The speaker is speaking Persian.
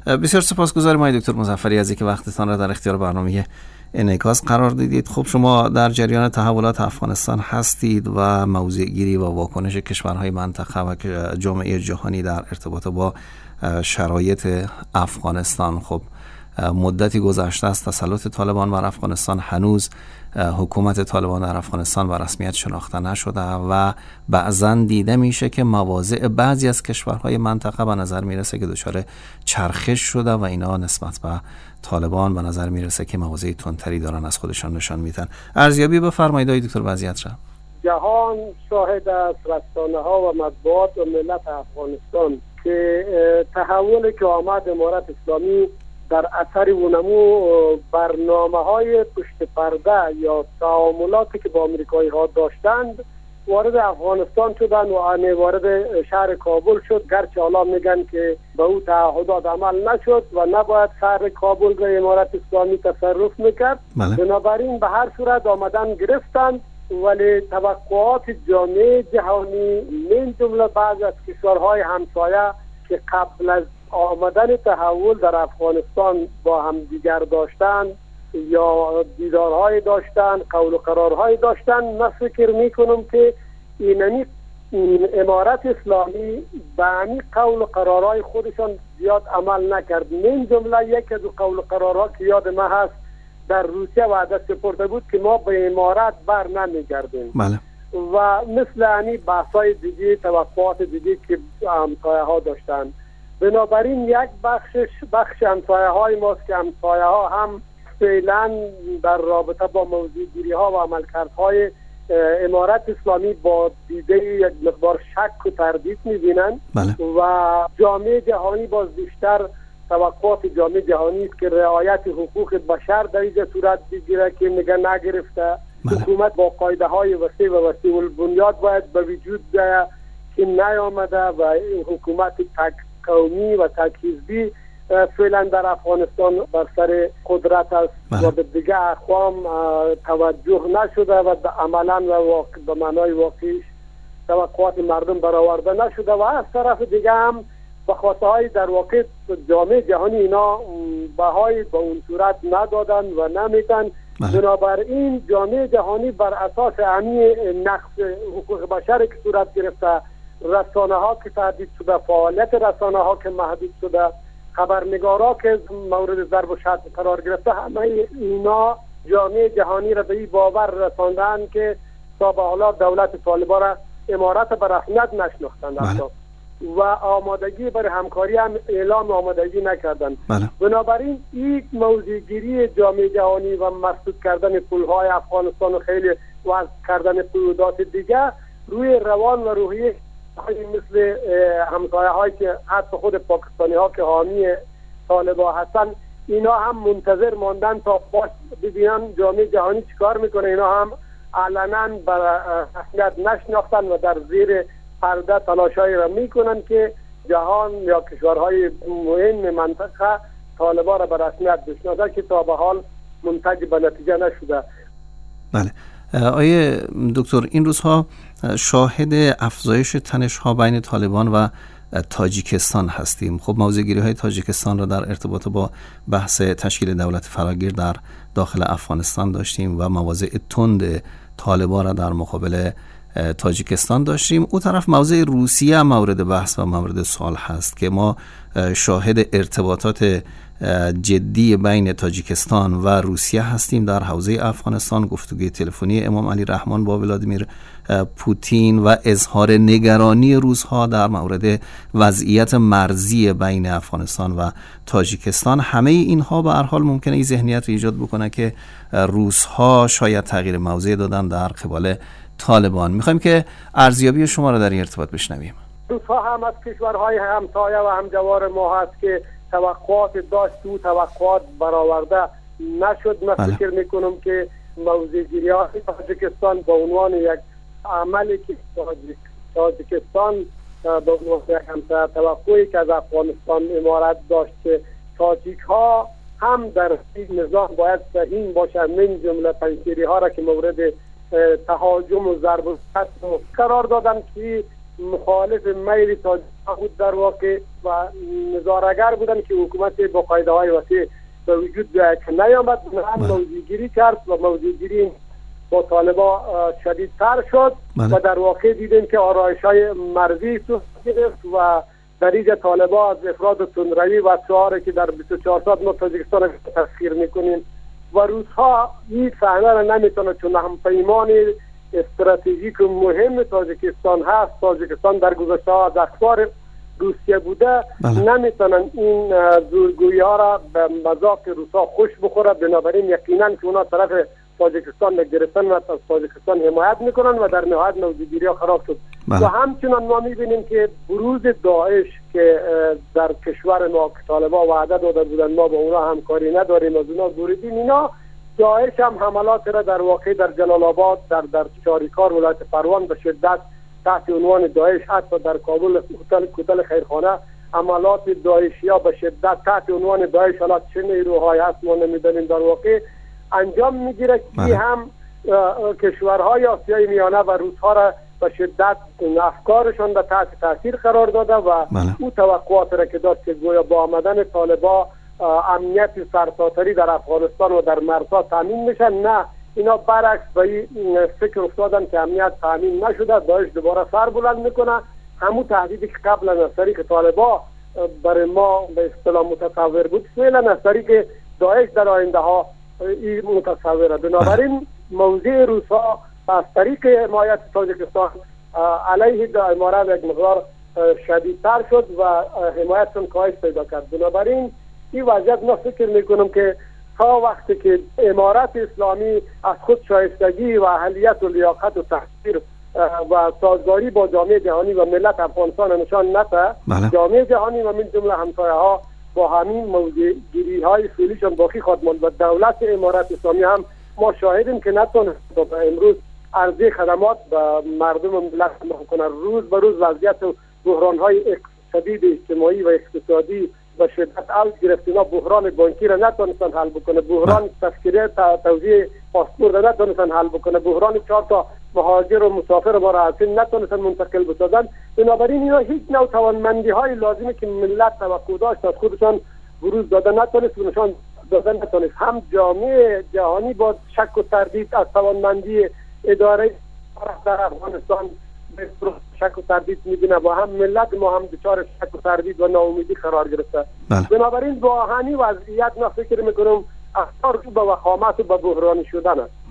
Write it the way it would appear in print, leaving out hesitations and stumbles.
بسیار سپاسگزارم آقای دکتر مظفری از اینکه وقتتان را در اختیار برنامه انعکاس قرار دادید. خب شما در جریان تحولات افغانستان هستید و موضع گیری و واکنش کشورهای منطقه و جامعه جهانی در ارتباط با شرایط افغانستان. خب مدتی گذشته است تسلط طالبان بر افغانستان، هنوز حکومت طالبان در افغانستان به رسمیت شناخته نشده و بعضا دیده میشه که مواضع بعضی از کشورهای منطقه به نظر میرسه که دچار چرخش شده و اینا نسبت به طالبان به نظر میرسه که مواضع تندتری دارن از خودشان نشان میدن. ارزیابی بفرمایید آقای دکتر وضعیت را. جهان شاهد است، رسانه‌ها و مطبوعات و ملت افغانستان، که تحولی که آمد امارت اسلامی در اثر ونمو برنامه‌های پشت پرده یا تعاملاتی که با آمریکایی ها داشتند وارد افغانستان شدن و وارد شهر کابل شد. گرچه حالا میگن که به او تعهدات عمل نشد و نباید شهر کابل را امارت اسلامی تصرف میکرد. بنابراین به هر صورت آمدن گرفتند، ولی توقعات جامعه جهانی من جمله بعض از کشورهای همسایه که قبل از آمدن تحول در افغانستان با هم دیگر داشتن یا دیدارهای داشتن، قول و قرارهای داشتن، من فکر میکنم که این امارت اسلامی به همین قول و قرارهای خودشان زیاد عمل نکرد. من جمله یک از قول و قرارها که یاد من هست در روسیه وعده سپرده بود که ما به امارت بر نمیگردیم. بله. و مثل همین بحثای دیگه، توقعات دیگه که همسایه ها داشتن. بنابراین یک بخش همسایه های ماست که همسایه ها هم فعلا در رابطه با موضوع گیری ها و عملکردهای امارت اسلامی با دیده یک مقدار شک و تردید می‌بینند. و جامعه جهانی باز بیشتر توقعات جامعه جهانی است که رعایت حقوق بشر در اینجا صورت بگیره که میگه نگرفته. حکومت با قاعده های وسیع و وسیع البنیاد باید به وجود بیاید که نیامده و این حکومت تک قومی و تک حزبی فعلا در افغانستان بر سر قدرت است و به دیگه اقوام توجه نشده و عملا و به معنای واقعیش توقعات مردم برآورده نشده و از طرف دیگه هم به خواستهای در واقع جامعه جهانی اینا بهای به اون صورت ندادن و نمیتن. بنابراین جامعه جهانی بر اساس همین نقص حقوق بشر که صورت گرفته، رسانه ها که تهدید شده، فعالیت رسانه ها که محدود شده، خبرنگارا که مورد ضرب و شتم قرار گرفته، همه اینا جامعه جهانی را به این باور رساندن که تا به حالا دولت طالبان را امارت به رسمیت نشناختند و آمادگی برای همکاری هم اعلام آمادگی نکردند. بنابراین این موضوعگیری جامعه جهانی و مسدود کردن پولهای افغانستان و خیلی وضع کردن قیودات دیگه روی روان و روحیه مثل همسایه هایی که حتی خود پاکستانی ها که حامی طالبان هستن، اینا هم منتظر ماندن تا ببینن جامعه جهانی چیکار میکنه. اینا هم علنا به رسمیت نشناختن و در زیر پرده تلاشایی را میکنن که جهان یا کشورهای مهم منطقه طالبان را به رسمیت بشناسه که تا به حال منتج به نتیجه نشده. بله آیه دکتر، این روزها شاهد افزایش تنش‌ها بین طالبان و تاجیکستان هستیم. خب موضع‌گیری‌های تاجیکستان را در ارتباط با بحث تشکیل دولت فراگیر در داخل افغانستان داشتیم و مواضع تند طالبان را در مقابل تاجیکستان داشتیم. او طرف موضع روسیه مورد بحث و مورد سوال هست که ما شاهد ارتباطات جدی بین تاجیکستان و روسیه هستیم در حوزه افغانستان. گفتگوی تلفنی امام علی رحمان با ولادیمیر پوتین و اظهار نگرانی روس‌ها در مورد وضعیت مرزی بین افغانستان و تاجیکستان، همه اینها به هر حال ممکنه این ذهنیت رو ایجاد بکنه که روس‌ها شاید تغییر موضع دادن در قبال طالبان. میخوایم که ارزیابی شما را در این ارتباط بشنویم. روس‌ها هم از کشورهای همسایه و همجوار ما هست که توقعات داشت و توقعات برآورده نشد. من فکر میکنم که موضع‌گیری های تاجیکستان به عنوان یک عملی که تاجیکستان به عنوان یک همسایه توقعی که از افغانستان امارت داشت که تاجیک ها هم در این نظام باید سهیم باشند، من جمله پنجشیری ها را که مورد تهاجم و ضرب و شتم قرار دادن که مخالف میل تاجیکستان بود در واقع و نظاره‌گر بودن که حکومت با قاعده های وسیع به وجود بیاید که نیامد. هم موضوعگیری کرد و موضوعگیری با طالبا شدیدتر شد و در واقع دیدیم که آرایش‌های مرزی صورت گرفت و در اینجا طالبا از افراد تندروی و شعاری که در 24 ساعت ما تاجیکستان تسخیر میکنیم و روزها این صحنه را نمیتونه، چون همپیمان استراتژیک و مهم تاجیکستان هست. تاجیکستان در گذشته ها از اخبار روسیه بوده، نمیتونن این زورگویی ها را به مذاق روسا خوش بخوره. بنابراین یقینا که اونا طرف تاجیکستان گرفتن و از تاجیکستان حمایت میکنن و در نهایت موضوعگیری ها خراب شد. و همچنان ما میبینیم که بروز داعش که در کشور ما که طالبان وعده داده بودن ما با اونا همکاری نداریم از اونا بریدیم، اینا داعش هم حملات را در واقع در جلال آباد، در چاریکار ولایت پروان به شدت تحت عنوان داعش، حتی در کابل هتل خیرخانه عملات داعشی ها به شدت تحت عنوان داعش، حالا چه نیروهای هست ما نمیدانیم، در واقع انجام میگیره که هم کشورهای آسیای میانه و روسها را به شدت افکارشان به تحت تاثیر قرار داده و او توقعات را که داشت که گویا با آمدن طالبان امنیت سرتاسری در افغانستان و در مرزها تامین میشن، نه، اینا برعکس به این فکر افتادن که امنیت تامین نشده، داعش دوباره سر بلند میکنه. همون تهدیدی که قبلا از طریق طالبان برای ما به اصطلاح متصور بود، فعلا از طریق داعش در آینده ها این متصوره. بنابراین موضع روسا از طریق حمایت تاجیکستان علیه امارات یک مقدار شدیدتر شد و حمایتشون کاهش پیدا کرد. بنابراین این وضعیت ما فکر میکنم که تا وقتی که امارت اسلامی از خود شایستگی و اهلیت و لیاقت و تحصیل و سازگاری با جامعه جهانی و ملت افغانستان نشان نده، جامعه جهانی و من جمله همسایه ها با همین موضوع گیری های فعلیشان باقی خواهد ماند و دولت امارت اسلامی هم ما شاهدیم که نتونه امروز عرضه خدمات به مردم ملت کنه. روز به روز وضعیت و بحران های شدید اجتماعی و اقتصادی و شدت اوج گرفت. اینا بحران بانکی را نتونستن حل بکنه، بحران تذکره توزیع پاسپورت را نتونستن حل بکنه، بحران 4 تا مهاجر و مسافر ما را نتونستن منتقل بسازن. بنابراین اینا هیچ نوع توانمندی های لازمی که ملت توقع داشت از خودشان بروز داده نتونست و نشان داده نتونست. هم جامعه جهانی با شک و تردید از توانمندی اداره در افغانستان به شک و تردید می‌بینه و هم ملت ما هم دچار شک و تردید و ناامیدی قرار گرفته. بنابراین با همین وضعیت ما فکر می‌کنم اثر به وخامت و به بحرانی شدن است.